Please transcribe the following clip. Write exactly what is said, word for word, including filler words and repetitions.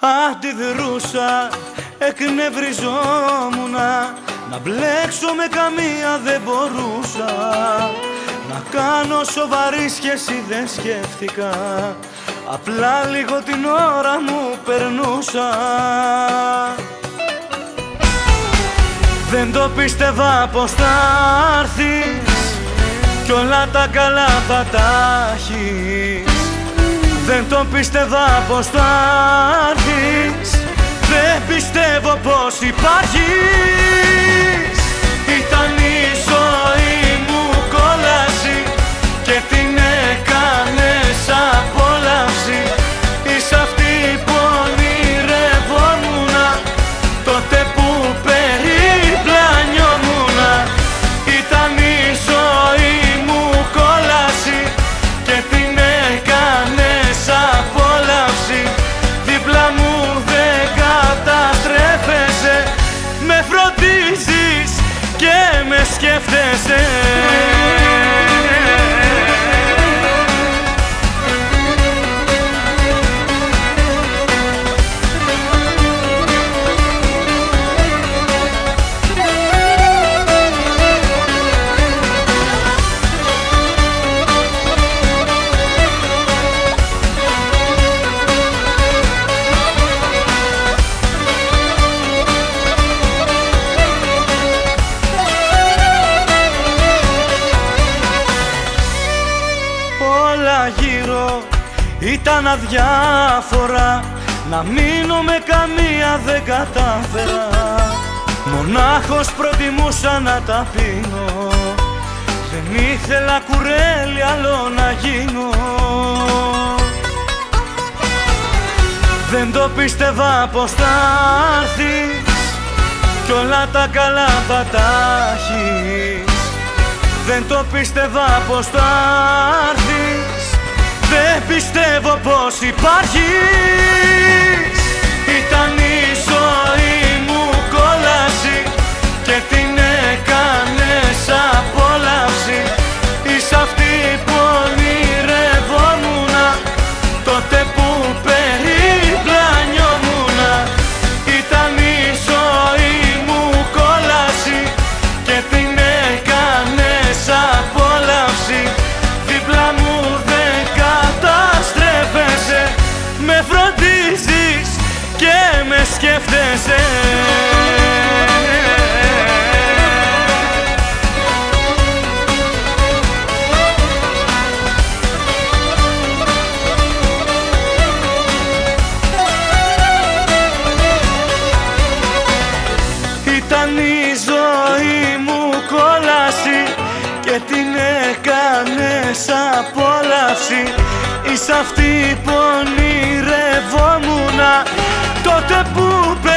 Αντιδρούσα, εκνευριζόμουνα, να μπλέξω με καμία δεν μπορούσα. Να κάνω σοβαρή σχέση δεν σκέφτηκα, απλά λίγο την ώρα μου περνούσα. Δεν το πίστευα πως θα έρθεις κι όλα τα καλά θα τα έχεις. Δεν το πίστευα πως θα έρθεις, δεν πιστεύω πως υπάρχεις. Ήταν η ζωή μου κόλαση και την έκανες απόλαυση. Είσαι αυτή που ονειρευόμουνα τότε που περιπλανιόμουνα. Ήταν η ζωή μου κόλαση και την έκανες απόλαυση. Δίπλα μου δεν καταστρέφεσαι, με φροντίζεις και με σκέφτεσαι. Γύρω ήταν αδιάφορα, να μείνω με καμία δεν κατάφερα. Μονάχος προτιμούσα να τα πίνω, δεν ήθελα κουρέλι άλλο να γίνω. Δεν το πίστευα πως θα έρθεις κι όλα τα καλά θα τα έχεις. Δεν το πίστευα πως θα έρθεις, δεν πιστεύω πως υπάρχεις. Ήταν η ζωή μου κόλαση και την έκανες απόλαυση. Είσαι αυτή που ονειρευόμουνα τότε που περιπλανιόμουνα. Ήταν η ζωή μου κόλαση και την έκανες απόλαυση. Δίπλα μου δεν καταστρέφεσαι, με φροντίζεις και με σκέφτεσαι. Ήταν η ζωή μου κόλαση και την έκανες απόλαυση. Είσαι αυτή που ονειρευόμουνα τότε που